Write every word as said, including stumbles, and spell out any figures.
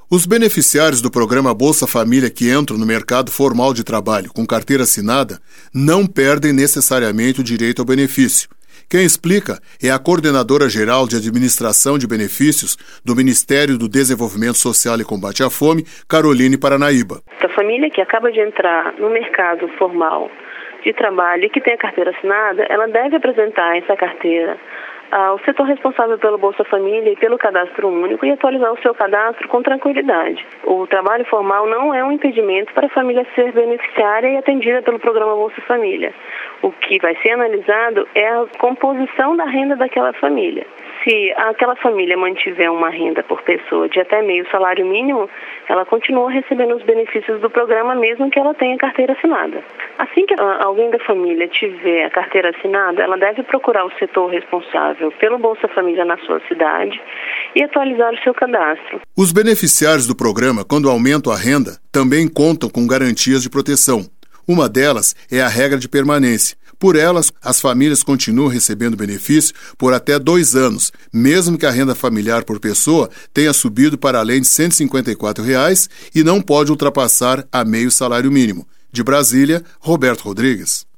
Os beneficiários do programa Bolsa Família que entram no mercado formal de trabalho com carteira assinada não perdem necessariamente o direito ao benefício. Quem explica é a Coordenadora Geral de Administração de Benefícios do Ministério do Desenvolvimento Social e Combate à Fome, Caroline Paranaíba. A família que acaba de entrar no mercado formal de trabalho e que tem a carteira assinada, ela deve apresentar essa carteira ao setor responsável pelo Bolsa Família e pelo cadastro único e atualizar o seu cadastro com tranquilidade. O trabalho formal não é um impedimento para a família ser beneficiária e atendida pelo programa Bolsa Família. O que vai ser analisado é a composição da renda daquela família. Se aquela família mantiver uma renda por pessoa de até meio salário mínimo, ela continua recebendo os benefícios do programa mesmo que ela tenha carteira assinada. Assim que alguém da família tiver a carteira assinada, ela deve procurar o setor responsável pelo Bolsa Família na sua cidade e atualizar o seu cadastro. Os beneficiários do programa, quando aumentam a renda, também contam com garantias de proteção. Uma delas é a regra de permanência. Por elas, as famílias continuam recebendo benefício por até dois anos, mesmo que a renda familiar por pessoa tenha subido para além de cento e cinquenta e quatro reais e não pode ultrapassar a meio salário mínimo. De Brasília, Roberto Rodrigues.